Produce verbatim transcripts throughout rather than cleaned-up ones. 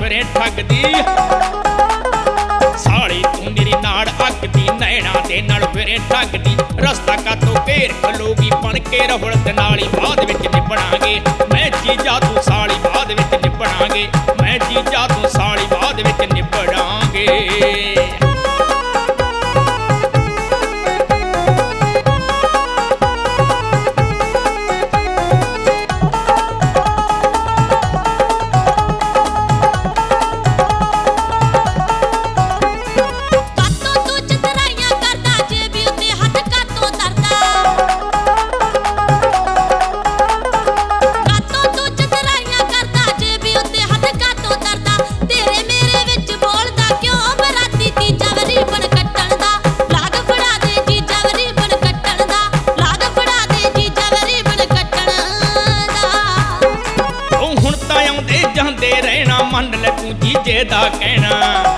ਫਿਰੇ ਠੱਗਦੀ। ਸਾਲੀ ਤੂੰ ਮੇਰੀ ਨਾੜ ਅੱਗਦੀ ਨੈਣਾ ਦੇ ਨਾਲ ਫਿਰੇ ਠੱਗਦੀ। ਰਸਤਾ ਕਾਤੋਂ ਘੇਰ ਖਲੋਗੀ ਬਣ ਕੇ ਰਹੁਲਤ ਨਾਲੀ ਬਾਅਦ ਵਿੱਚ ਨਿਭਣਾਂਗੇ ਮੈਂ ਜੀਜਾ ਤੂੰ ਸਾਲੀ ਬਾਅਦ ਵਿੱਚ ਨਿਭਣਾਂਗੇ ਮੈਂ ਜੀਜਾ ਤੂੰ ਸਾਲੀ ਬਾਅਦ ਵਿੱਚ ਨਿਭਣਾਂਗੇ। ਜਾਂਦੇ ਰਹਿਣਾ ਮੰਨ ਲੈ ਤੂੰ ਜੀਜੇ ਦਾ ਕਹਿਣਾ।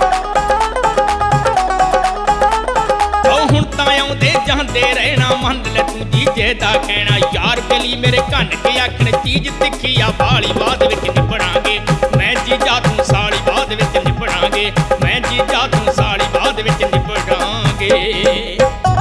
ਉਹ ਹੁਣ ਤਾਂ ਆਉਂਦੇ ਜਾਂਦੇ ਰਹਿਣਾ ਮੰਨ ਲੈ ਤੂੰ ਜੀਜੇ ਦਾ ਕਹਿਣਾ। ਯਾਰ ਬੇਲੀ ਮੇਰੇ ਕੰਨ ਕੇ ਆਖਣ ਚੀਜ਼ ਤਿੱਖੀ ਆ ਬਾਲੀ ਬਾਅਦ ਵਿੱਚ ਨਿਭਣਾਂਗੇ ਮੈਂ ਜੀਜਾ ਤੂੰ ਸਾਲੀ ਬਾਅਦ ਵਿੱਚ ਨਿਭਣਾਂਗੇ ਮੈਂ ਜੀਜਾ ਤੂੰ ਸਾਲੀ ਬਾਅਦ ਵਿੱਚ ਨਿਭਣਾਂਗੇ।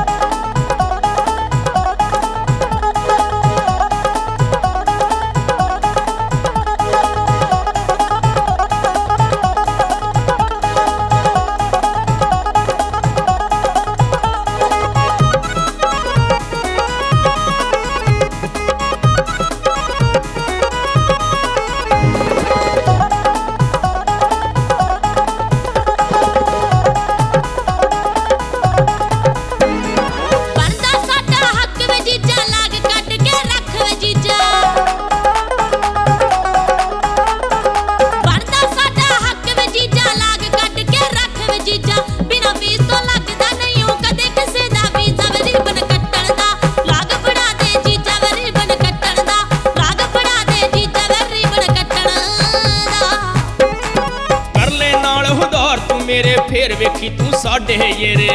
ਮੇਰੇ ਫੇਰ ਵੇਖੀ ਤੂੰ ਸਾਡੇ ਯੇਰੇ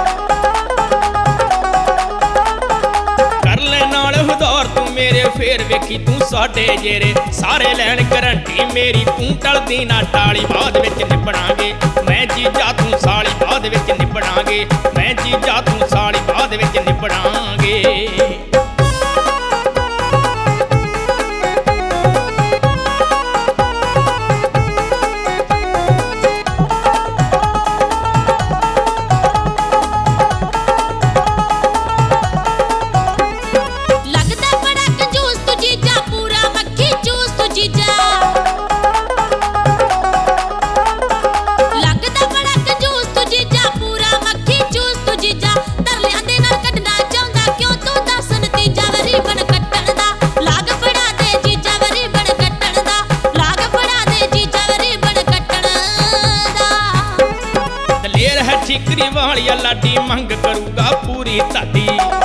ਕਰ ਲੈ ਨਾਲ ਹੁਦਾਰ ਤੂੰ ਮੇਰੇ ਫੇਰ ਵੇਖੀ ਤੂੰ ਸਾਡੇ ਯੇਰੇ। ਸਾਰੇ ਲੈਣ ਗਰੰਟੀ ਮੇਰੀ ਤੂੰ ਟਲਦੀ ਨਾ ਟਾਲੀ ਬਾਅਦ ਵਿੱਚ ਨਿਭਣਾਂਗੇ ਮੈਂ ਜੀਜਾ ਤੂੰ ਸਾਲੀ ਬਾਅਦ ਵਿੱਚ ਨਿਭਣਾਂਗੇ ਮੈਂ ਜੀਜਾ ਤੂੰ ਸਾਲੀ ਬਾਅਦ ਵਿੱਚ ਨਿਭਣਾਂਗੇ। ਠੀਕਰੀ ਵਾਲੀਆ ਲਾਡੀ ਮੰਗ ਕਰੂਗਾ ਪੂਰੀ ਤੁਹਾਡੀ।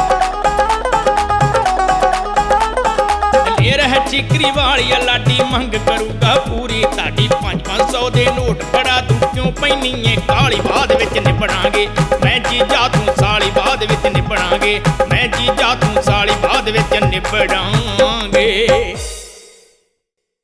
ਦਲੇਰ ਹੈ ਠੀਕਰੀ ਵਾਲੀਆ ਲਾਡੀ ਮੰਗ ਕਰੂਗਾ ਪੂਰੀ ਤੁਹਾਡੀ। ਪੰਜ ਪੰਜ ਸੌ ਦੇ ਨੋਟ ਫੜਾ ਤੂੰ ਕਿਉਂ ਪੈਣੀ ਏ ਕਾਲੀ ਬਾਅਦ ਵਿੱਚ ਨਿਭਣਾਂਗੇ ਮੈਂ ਜੀਜਾ ਤੂੰ ਸਾਲੀ ਬਾਅਦ ਵਿੱਚ ਨਿਭਣਾਂਗੇ ਮੈਂ ਜੀਜਾ ਤੂੰ ਸਾਲੀ ਬਾਅਦ ਵਿੱਚ ਨਿਭਣਾਂਗੇ।